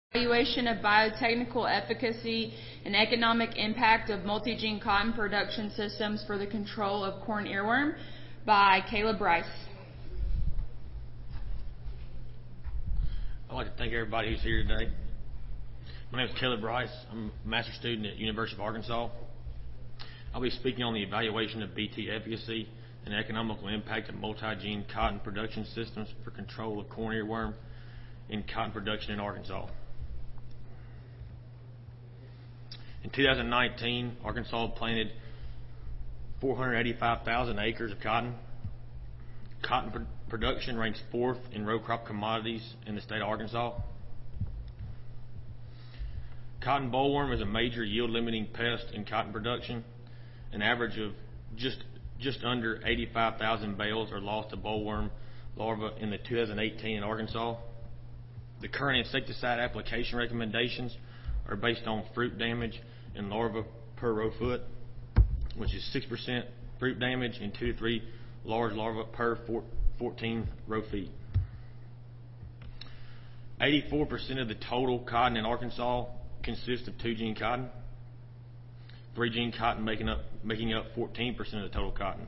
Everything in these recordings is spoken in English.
Evaluation of biotechnical efficacy and economic impact of multi-gene cotton production systems for the control of corn earworm by Caleb Bryce. I'd like to thank everybody who's here today. My name is Caleb Bryce. I'm a master's student at University of Arkansas. I'll be speaking on the evaluation of BT efficacy and economical impact of multi-gene cotton production systems for control of corn earworm in cotton production in Arkansas. In 2019, Arkansas planted 485,000 acres of cotton. Cotton production ranks fourth in row crop commodities in the state of Arkansas. Cotton bollworm is a major yield limiting pest in cotton production. An average of just under 85,000 bales are lost to bollworm larvae in the 2018 in Arkansas. The current insecticide application recommendations are based on fruit damage and larvae per row foot, which is 6% fruit damage and 2 to 3 large larvae per 14 row feet. 84% of the total cotton in Arkansas consists of 2-gene cotton, 3-gene cotton making up 14% of the total cotton.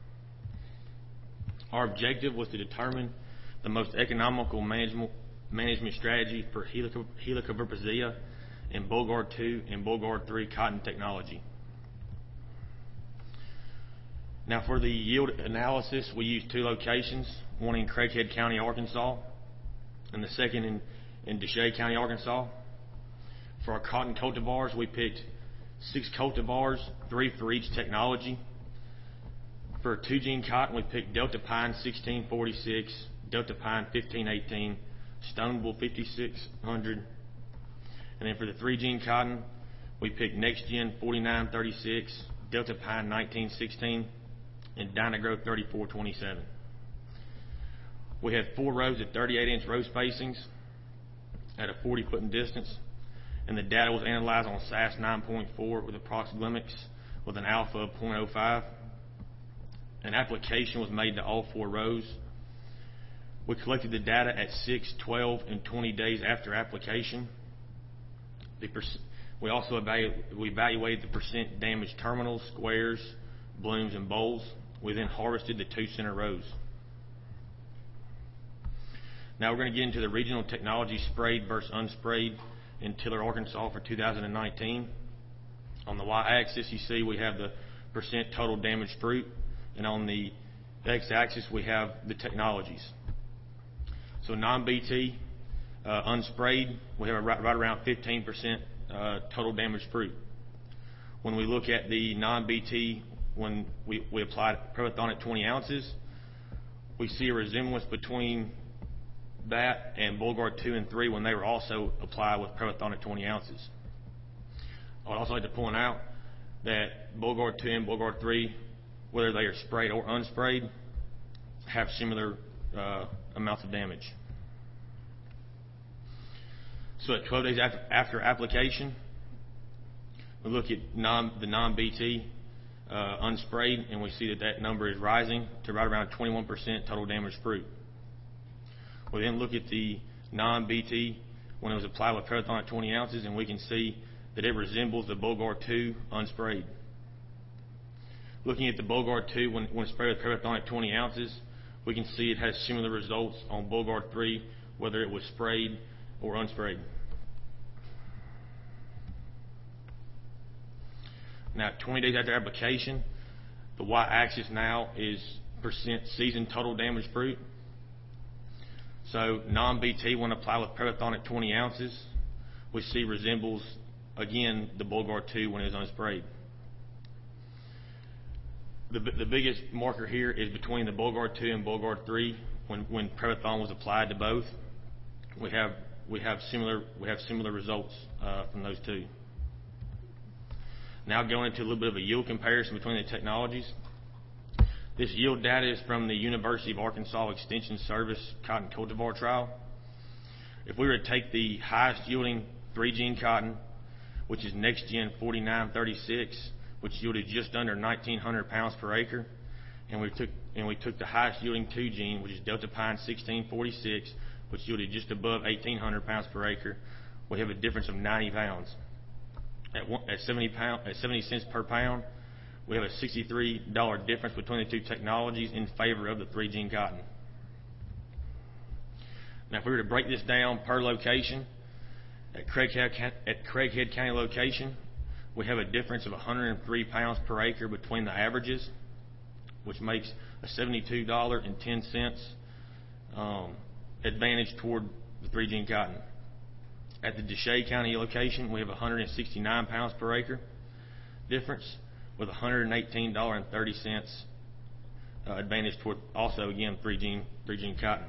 Our objective was to determine the most economical management strategy for Helicobacter and Bollgard 2 and Bollgard 3 cotton technology. Now, for the yield analysis, we used 2 locations, one in Craighead County, Arkansas, and the second in Desha County, Arkansas. For our cotton cultivars, we picked 6 cultivars, 3 for each technology. For 2-gene cotton, we picked Delta Pine 1646, Delta Pine 1518, Stoneville 5600. And then for the 3-gene cotton, we picked NextGen 4936, Delta Pine 1916, and Dynagrowth 3427. We had 4 rows of 38-inch row spacings at a 40-foot distance, and the data was analyzed on SAS 9.4 with approximatics with an alpha of 0.05. An application was made to all 4 rows. We collected the data at 6, 12, and 20 days after application. We also evaluated the percent damaged terminals, squares, blooms, and bolls. We then harvested the 2 center rows. Now we're going to get into the regional technology sprayed versus unsprayed in Tiller, Arkansas for 2019. On the y-axis, you see we have the percent total damaged fruit, and on the x-axis, we have the technologies. So non-BT, unsprayed, we have right around 15% total damaged fruit. When we look at the non-BT, when we applied Prevethon at 20 ounces, we see a resemblance between that and Bollgard 2 and 3 when they were also applied with Prevethon at 20 ounces. I would also like to point out that Bollgard 2 and Bollgard 3, whether they are sprayed or unsprayed, have similar amounts of damage. So at 12 days after application, we look at the non-BT unsprayed, and we see that number is rising to right around 21% total damaged fruit. We then look at the non-BT when it was applied with Prevethon at 20 ounces, and we can see that it resembles the Bollgard 2 unsprayed. Looking at the Bollgard 2 when sprayed with Prevethon at 20 ounces, we can see it has similar results on Bollgard 3, whether it was sprayed or unsprayed. Now, 20 days after application, the y-axis now is percent seasoned total damaged fruit. So non-BT, when applied with Prevethon at 20 ounces, we see resembles, again, the Bollgard 2 when it is unsprayed. The biggest marker here is between the Bollgard 2 and Bollgard 3 when Prevethon was applied to both. We have similar results from those 2. Now going into a little bit of a yield comparison between the technologies. This yield data is from the University of Arkansas Extension Service cotton cultivar trial. If we were to take the highest yielding 3-gene cotton, which is NextGen 4936, which yielded just under 1,900 pounds per acre, and we took the highest yielding 2-gene, which is Delta Pine 1646, which yielded just above 1,800 pounds per acre, we have a difference of 90 pounds. At 70 cents per pound, we have a $63 difference between the two technologies in favor of the 3-gene cotton. Now, if we were to break this down per location, at Craighead County location, we have a difference of 103 pounds per acre between the averages, which makes a $72.10 advantage toward the 3-gene cotton. At the Desha County location, we have 169 pounds per acre difference with $118.30 advantage toward also again 3-gene cotton.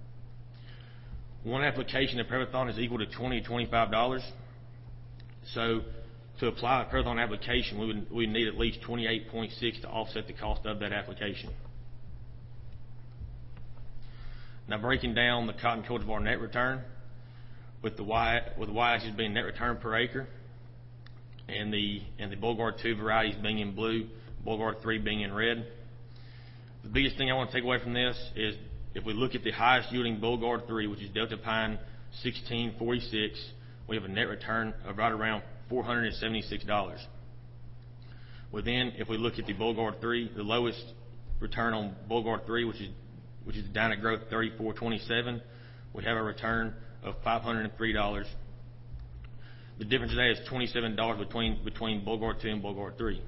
One application of Prevathon is equal to $20 to $25. So to apply a Prevathon application, we would need at least 28.6 to offset the cost of that application. Now, breaking down the cotton cultivar net return, with the y-axis being net return per acre, and the Bollgard 2 varieties being in blue, Bollgard 3 being in red. The biggest thing I want to take away from this is if we look at the highest yielding Bollgard 3, which is Delta Pine 1646, we have a net return of right around $476. Within, if we look at the Bollgard 3, the lowest return on Bollgard 3, which is Dynamic Growth 3427, we have a return of $503. The difference today is $27 between Bollgard 2 and Bollgard 3.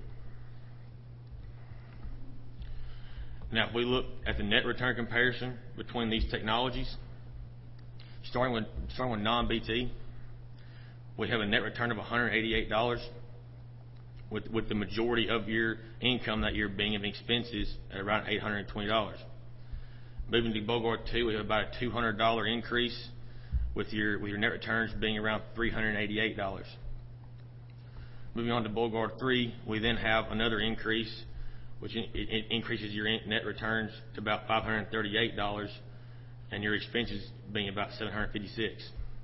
Now, if we look at the net return comparison between these technologies, starting with non-BT, we have a net return of $188, with the majority of your income that year being in expenses at around $820. Moving to Bollgard 2, we have about a $200 increase, with your net returns being around $388. Moving on to Bollgard 3, we then have another increase, which it increases your net returns to about $538, and your expenses being about $756.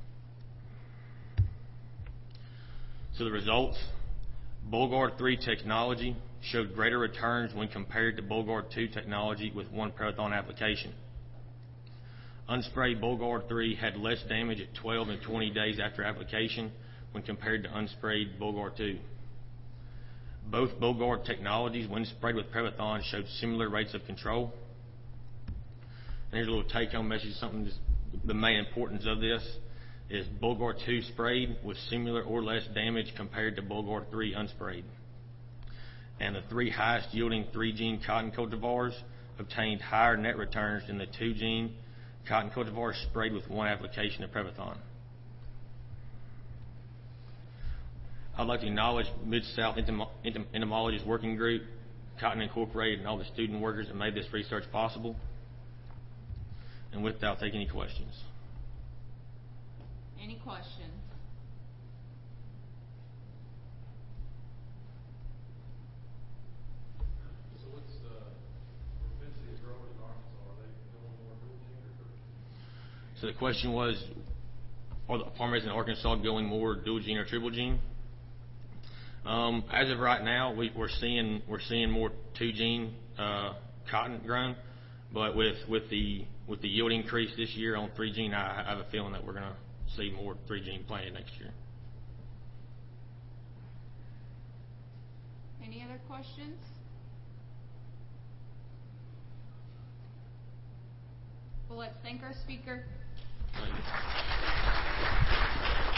So the results: Bollgard 3 technology showed greater returns when compared to Bollgard 2 technology with one Prevathon application. Unsprayed Bollgard 3 had less damage at 12 and 20 days after application when compared to unsprayed Bollgard 2. Both Bollgard technologies, when sprayed with Prevathon, showed similar rates of control. And here's a little take-home message. The main importance of this is Bollgard 2 sprayed with similar or less damage compared to Bollgard 3 unsprayed. And the 3 highest yielding 3-gene cotton cultivars obtained higher net returns than the 2-gene cotton cultivars sprayed with one application of Prevathon. I'd like to acknowledge Mid-South Entomologists Working Group, Cotton Incorporated, and all the student workers that made this research possible. And with that, I'll take any questions. Any questions? So what's the propensity of growers in Arkansas? Are they going more dual gene or triple gene? So the question was, are the farmers in Arkansas going more dual gene or triple gene? As of right now, we're seeing more 2-gene cotton grown, but with the yield increase this year on 3-gene, I have a feeling that we're going to see more 3-gene planted next year. Any other questions? Well, let's thank our speaker. Thank you.